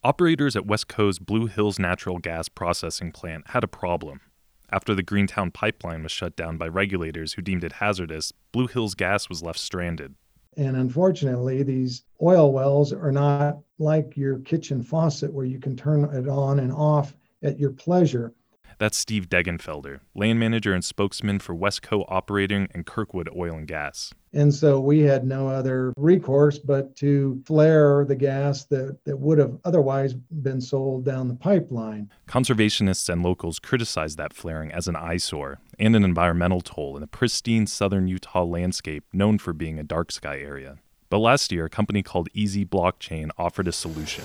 Operators at Westco's Blue Hills Natural Gas Processing Plant had a problem. After the Greentown pipeline was shut down by regulators who deemed it hazardous, Blue Hills gas was left stranded. And unfortunately, these oil wells are not like your kitchen faucet where you can turn it on and off at your pleasure. That's Steve Degenfelder, land manager and spokesman for Westco Operating and Kirkwood Oil and Gas. And so we had no other recourse but to flare the gas that would have otherwise been sold down the pipeline. Conservationists and locals criticized that flaring as an eyesore and an environmental toll in the pristine southern Utah landscape known for being a dark sky area. But last year, a company called Easy Blockchain offered a solution.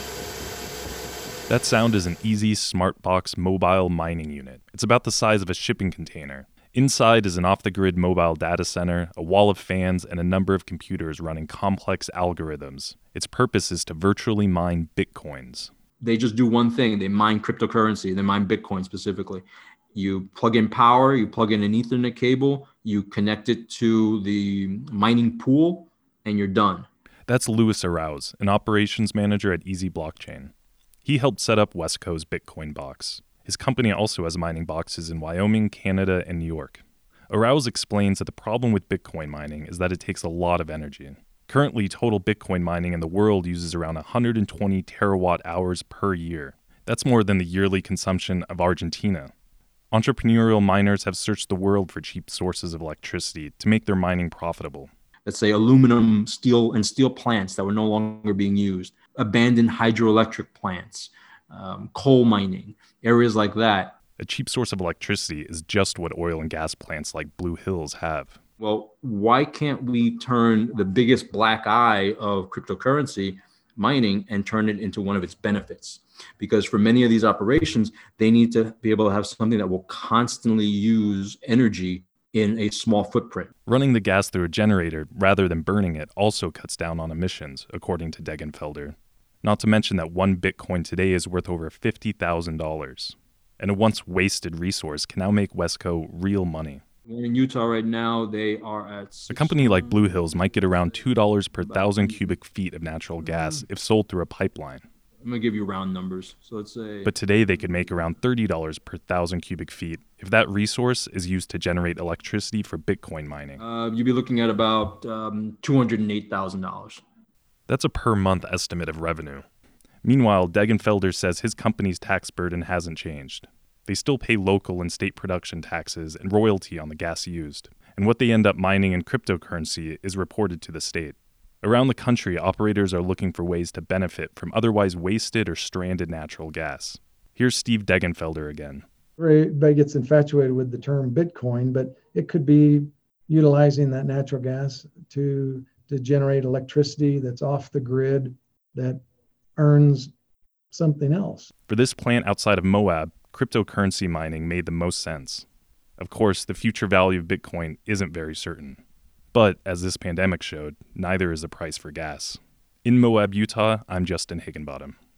That sound is an Easy SmartBox mobile mining unit. It's about the size of a shipping container. Inside is an off-the-grid mobile data center, a wall of fans, and a number of computers running complex algorithms. Its purpose is to virtually mine Bitcoins. They just do one thing. They mine cryptocurrency. They mine Bitcoin specifically. You plug in power, you plug in an Ethernet cable, you connect it to the mining pool, and you're done. That's Louis Arauz, an operations manager at Easy Blockchain. He helped set up Westco's Bitcoin box. His company also has mining boxes in Wyoming, Canada, and New York. Arauz explains that the problem with Bitcoin mining is that it takes a lot of energy. Currently, total Bitcoin mining in the world uses around 120 terawatt hours per year. That's more than the yearly consumption of Argentina. Entrepreneurial miners have searched the world for cheap sources of electricity to make their mining profitable. Let's say aluminum, steel plants that were no longer being used, abandoned hydroelectric plants, coal mining, areas like that. A cheap source of electricity is just what oil and gas plants like Blue Hills have. Well, why can't we turn the biggest black eye of cryptocurrency mining and turn it into one of its benefits? Because for many of these operations, they need to be able to have something that will constantly use energy in a small footprint. Running the gas through a generator rather than burning it also cuts down on emissions, according to Degenfelder. Not to mention that one Bitcoin today is worth over $50,000. And a once wasted resource can now make Westco real money. In Utah right now, they are at... A company like Blue Hills might get around $2 per 1,000 cubic feet of natural gas if sold through a pipeline. I'm going to give you round numbers. So let's say... But today they could make around $30 per 1,000 cubic feet if that resource is used to generate electricity for Bitcoin mining. You'd be looking at about $208,000. That's a per month estimate of revenue. Meanwhile, Degenfelder says his company's tax burden hasn't changed. They still pay local and state production taxes and royalty on the gas used, and what they end up mining in cryptocurrency is reported to the state. Around the country, operators are looking for ways to benefit from otherwise wasted or stranded natural gas. Here's Steve Degenfelder again. Everybody gets infatuated with the term Bitcoin, but it could be utilizing that natural gas to generate electricity that's off the grid that earns something else. For this plant outside of Moab, cryptocurrency mining made the most sense. Of course, the future value of Bitcoin isn't very certain. But, as this pandemic showed, neither is the price for gas. In Moab, Utah, I'm Justin Higginbottom.